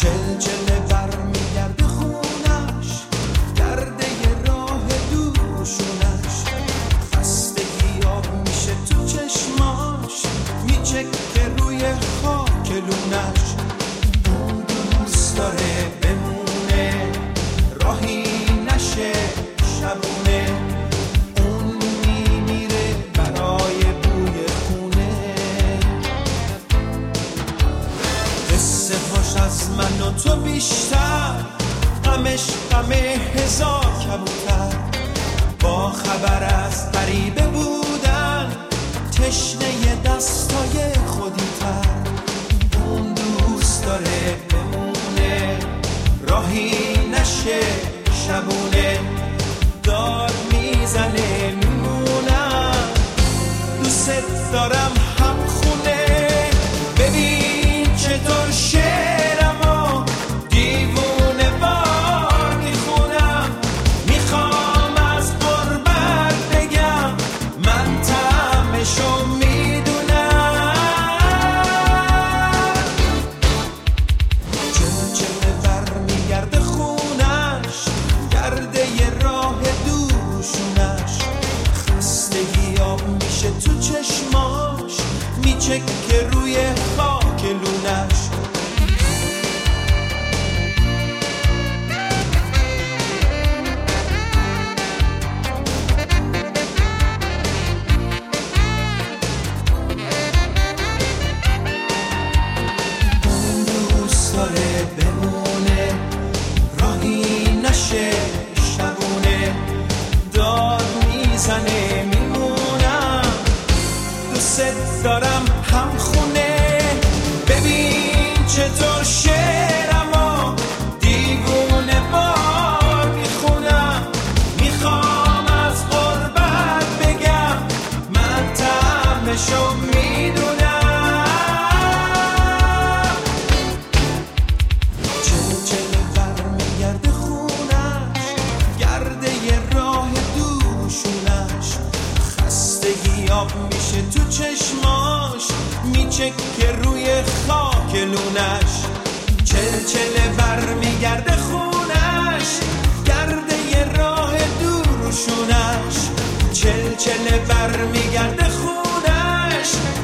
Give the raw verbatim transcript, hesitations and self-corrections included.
چلچله بر میگرده خونش، گرده ی راه دوشونش، خستگی آب میشه تو چشماش، میچکه روی خاک لونش. اون دوست داره بمونه، راهی نشه شبونه، اون میمیره برای بوی خونه. قصه هاش از من و تو بیشتر، غمش غم هزار کبوتر، با خبر از غریبه بودن، تشنه دستای خودی تر. اون دوست داره بمونه، راهی نشه شبونه، داد میزنه میمونم، دوست دارم هم خونه. ببین چطور شعرمو دیوونه بار میخونم، میخوام از غربت بگم من طعمشو میدونم. چلچله بر میگرده خونش، گرده ی راه دوشونش، خستگی آب میشه تو چشماش، میچکه روی خاک لونش. اون دوست داره بمونه، راهی نشه شبونه، داد میزنه میمونم، دوست دارم هم خونه. ببین چطور شعرمو دیوونه بار میخونم، میخوام از غربت بگم من طعمشو میدونم. چلچله بر میگرده خونش، گرده ی راه دوشونش، خستگی آب میشه تو چشماش، میچکه روی خاک لونش. چلچله بر میگرده خونش، گرده ی راه دوشونش، چلچله بر میگرده خونش،